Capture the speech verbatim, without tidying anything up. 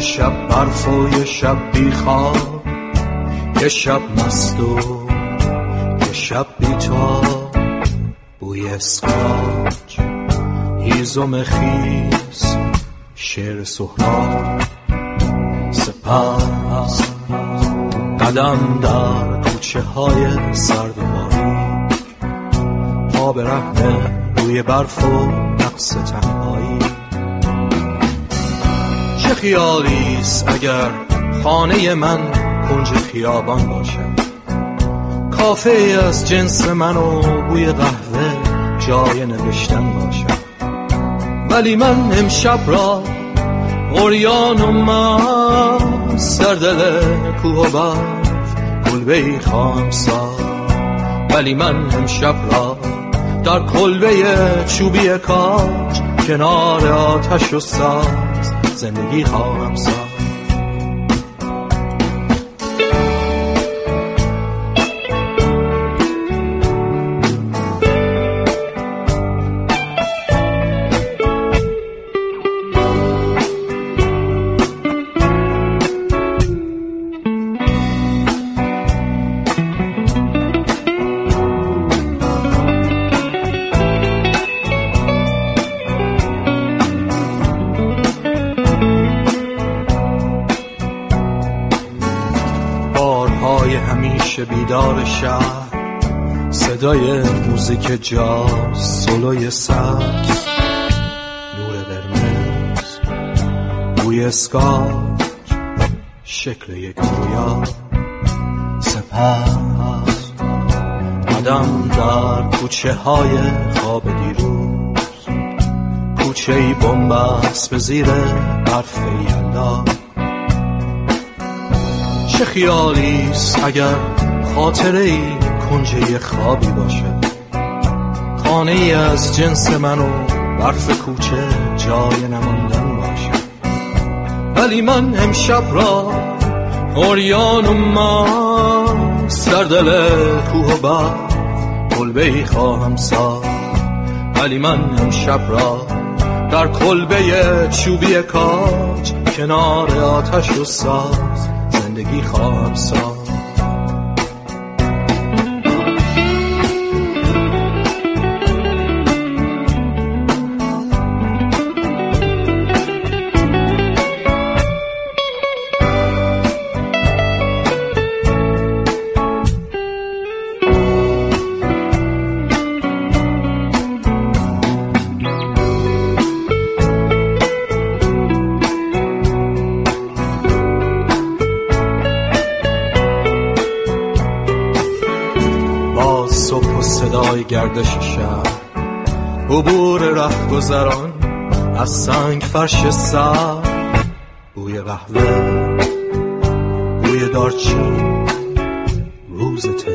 شب برف و یه شب بیخواب، یه شب مست و یه شب بیتاب. بوی اسکاچ، هیزم خیز، شعر سهراب. سپس قدم در کوچه های سرد و باریک، پا به رهن روی برف و نقص تنهایی. چه خیالیست اگر خانه من کنج خیابان باشد، کافه از جنس من و بوی قهوه جای نوشتن باشد. ولی من امشب را عریان و مست در دل کوه و برف کلبه‌ای خواهم ساخت. ولی من امشب را در کلبه چوبی کاج کنار آتش و ساز زندگی خواهم ساخت. همیشه بیدار شهر، صدای موزیک جاز، سولوی سبز، نور قرمز، بوی اسکاچ، شکل یک رویا. سپس قدم در کوچه های خواب دیروز، کوچه ای بنبست به زیر برف یلدا. چه خیالیست اگر خاطره ای کنجه خوابی باشد، خانه ای از جنس من و برف کوچه جای نماندن باشد. ولی من امشب را عریان و مست در دل کوه و برف کلبه ای خواهم ساخت. ولی من امشب را در کلبه چوبی کاج کنار آتش و ساز زندگی خواهم ساخت. صبح و صدای گردش شهر، عبور رهگذران از سنگ فرش سر، بوی قهوه، بوی دارچین، روز تهران.